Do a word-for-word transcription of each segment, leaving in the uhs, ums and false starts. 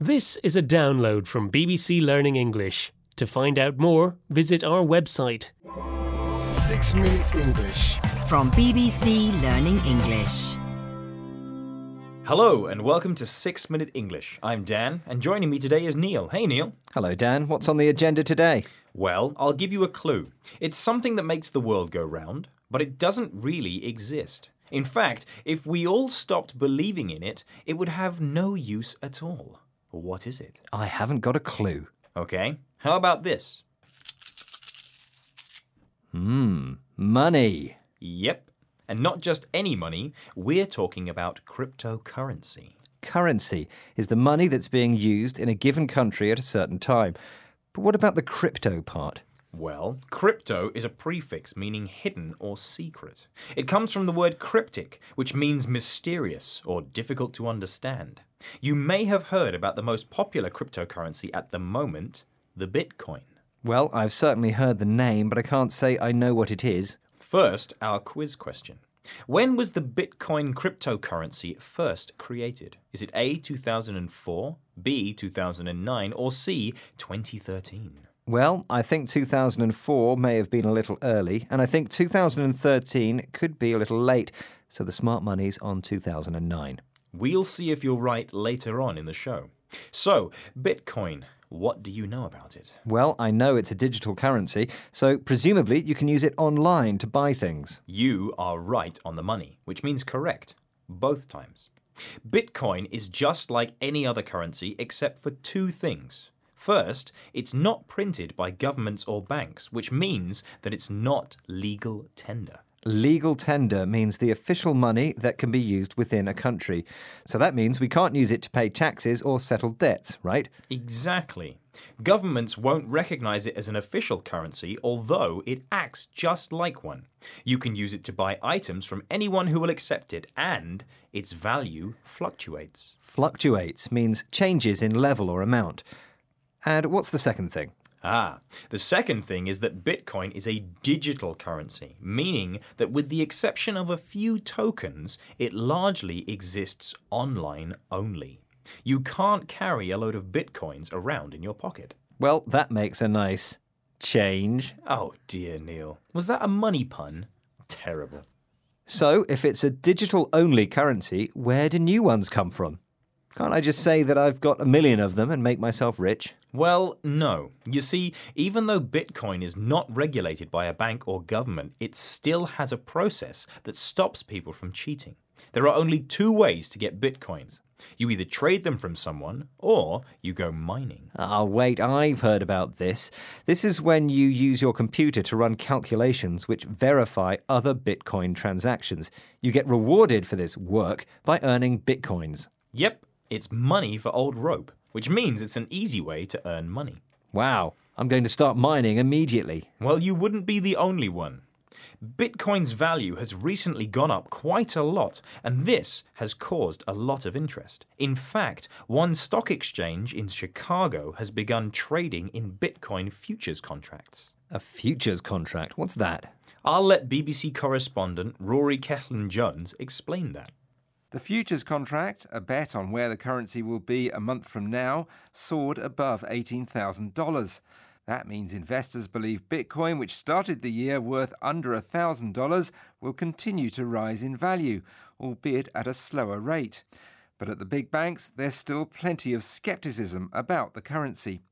This is a download from B B C Learning English. To find out more, visit our website. Six Minute English. From B B C Learning English. Hello and welcome to Six Minute English. I'm Dan and joining me today is Neil. Hey Neil. Hello Dan, what's on the agenda today? Well, I'll give you a clue. It's something that makes the world go round, but it doesn't really exist. In fact, if we all stopped believing in it, it would have no use at all. What is it? I haven't got a clue. Okay, how about this? Hmm, money. Yep, and not just any money, we're talking about cryptocurrency. Currency is the money that's being used in a given country at a certain time. But what about the crypto part? Well, crypto is a prefix meaning hidden or secret. It comes from the word cryptic, which means mysterious or difficult to understand. You may have heard about the most popular cryptocurrency at the moment, the Bitcoin. Well, I've certainly heard the name, but I can't say I know what it is. First, our quiz question. When was the Bitcoin cryptocurrency first created? Is it A, two thousand four, B, two thousand nine, or C, twenty thirteen? Well, I think two thousand four may have been a little early, and I think two thousand thirteen could be a little late, so the smart money's on two thousand nine. We'll see if you're right later on in the show. So, Bitcoin, what do you know about it? Well, I know it's a digital currency, so presumably you can use it online to buy things. You are right on the money, which means correct, both times. Bitcoin is just like any other currency except for two things. First, it's not printed by governments or banks, which means that it's not legal tender. Legal tender means the official money that can be used within a country. So that means we can't use it to pay taxes or settle debts, right? Exactly. Governments won't recognize it as an official currency, although it acts just like one. You can use it to buy items from anyone who will accept it, and its value fluctuates. Fluctuates means changes in level or amount. And what's the second thing? Ah, the second thing is that Bitcoin is a digital currency, meaning that with the exception of a few tokens, it largely exists online only. You can't carry a load of Bitcoins around in your pocket. Well, that makes a nice change. Oh dear, Neil. Was that a money pun? Terrible. So, if it's a digital-only currency, where do new ones come from? Can't I just say that I've got a million of them and make myself rich? Well, no. You see, even though Bitcoin is not regulated by a bank or government, it still has a process that stops people from cheating. There are only two ways to get Bitcoins. You either trade them from someone or you go mining. Ah, wait, I've heard about this. This is when you use your computer to run calculations which verify other Bitcoin transactions. You get rewarded for this work by earning Bitcoins. Yep. It's money for old rope, which means it's an easy way to earn money. Wow, I'm going to start mining immediately. Well, you wouldn't be the only one. Bitcoin's value has recently gone up quite a lot, and this has caused a lot of interest. In fact, one stock exchange in Chicago has begun trading in Bitcoin futures contracts. A futures contract? What's that? I'll let B B C correspondent Rory Cellan-Jones explain that. The futures contract, a bet on where the currency will be a month from now, soared above eighteen thousand dollars. That means investors believe Bitcoin, which started the year worth under one thousand dollars, will continue to rise in value, albeit at a slower rate. But at the big banks, there's still plenty of skepticism about the currency.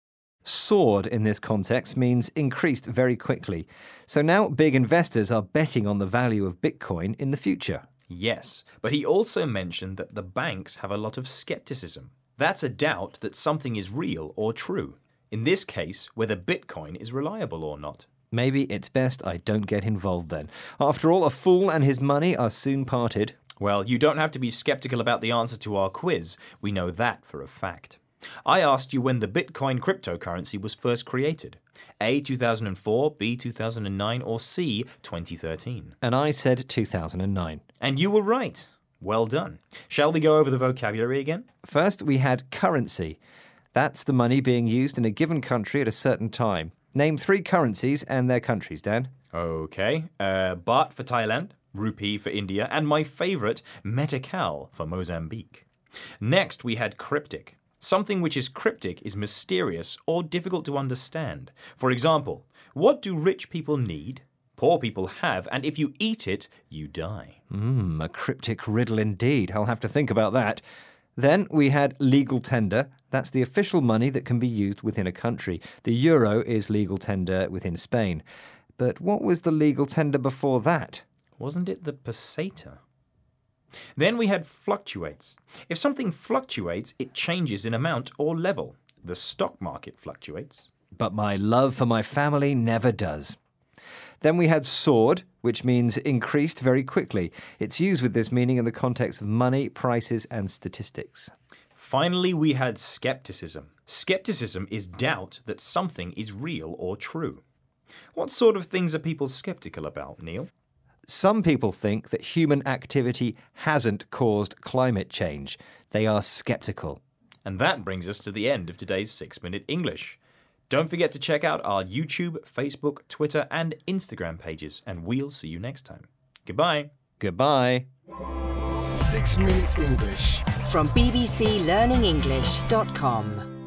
Soared in this context means increased very quickly. So now big investors are betting on the value of Bitcoin in the future. Yes, but he also mentioned that the banks have a lot of skepticism. That's a doubt that something is real or true. In this case, whether Bitcoin is reliable or not. Maybe it's best I don't get involved then. After all, a fool and his money are soon parted. Well, you don't have to be skeptical about the answer to our quiz. We know that for a fact. I asked you when the Bitcoin cryptocurrency was first created. A, two thousand four, B, two thousand nine, or C, twenty thirteen. And I said two thousand nine. And you were right. Well done. Shall we go over the vocabulary again? First, we had currency. That's the money being used in a given country at a certain time. Name three currencies and their countries, Dan. Okay. Uh, Baht for Thailand, Rupee for India, and my favourite, Metical for Mozambique. Next, we had cryptic. Something which is cryptic is mysterious or difficult to understand. For example, what do rich people need? Poor people have, and if you eat it, you die. Hmm, a cryptic riddle indeed. I'll have to think about that. Then we had legal tender. That's the official money that can be used within a country. The euro is legal tender within Spain. But what was the legal tender before that? Wasn't it the peseta? Then we had fluctuates. If something fluctuates, it changes in amount or level. The stock market fluctuates. But my love for my family never does. Then we had soared, which means increased very quickly. It's used with this meaning in the context of money, prices, and statistics. Finally, we had skepticism. Skepticism is doubt that something is real or true. What sort of things are people skeptical about, Neil? Some people think that human activity hasn't caused climate change. They are skeptical. And that brings us to the end of today's six minute English. Don't forget to check out our YouTube, Facebook, Twitter, and Instagram pages, and we'll see you next time. Goodbye. Goodbye. Six Minute English. From b b c learning english dot com.